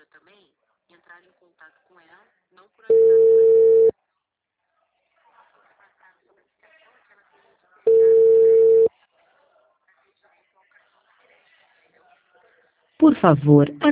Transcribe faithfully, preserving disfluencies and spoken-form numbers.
também entrar em contato com ela, não por avisar. Por favor,